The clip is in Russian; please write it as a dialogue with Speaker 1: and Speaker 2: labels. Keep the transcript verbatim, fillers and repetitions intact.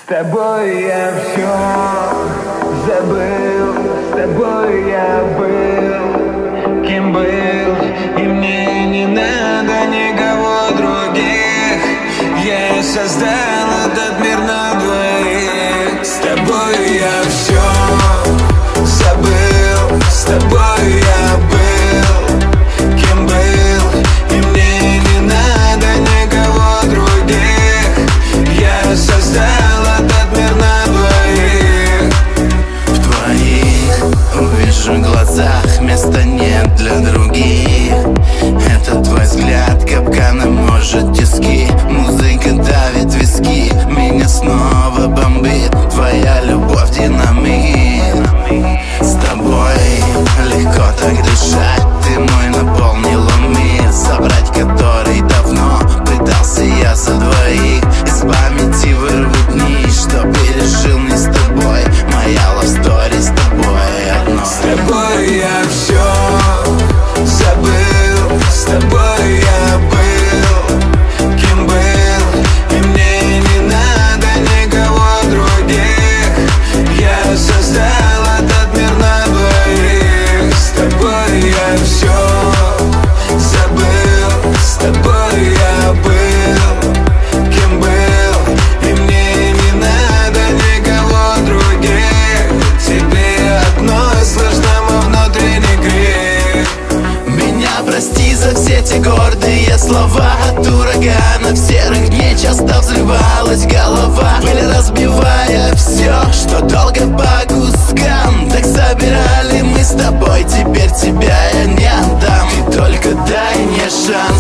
Speaker 1: тобой я все забыл, с тобой я был, кем был, и мне не надо никого других. Я создал этот мир на двоих. С тобой я все забыл, с тобой я был, кем был, и мне не надо никого других. Я создал этот мир на двоих.
Speaker 2: В твоих увижу глазах места нет для других. Это твой взгляд капканом может тиски. Музыка давит виски, меня снова бомбит. Твоя любовь динамит. С тобой легко так дышать. Ты мой наполнила мир, собрать который давно пытался я за двоих. Из памяти вырвать дни, что пережил не с тобой. Моя love story с тобой одной.
Speaker 1: С тобой я все забыл, с тобой я был, кем был, и мне не надо никого других. Я создал этот мир на двоих. С тобой я все забыл, с тобой я был, кем был, и мне не надо никого других. Тебе одной слышно мой внутренний крик.
Speaker 2: Меня прости за все те гордые слова. От урагана в серых дней часто взрывалась голова, пыль разбивая все, что долго по кускам. Так собирали мы с тобой, теперь тебя я не отдам. Ты только дай мне шанс.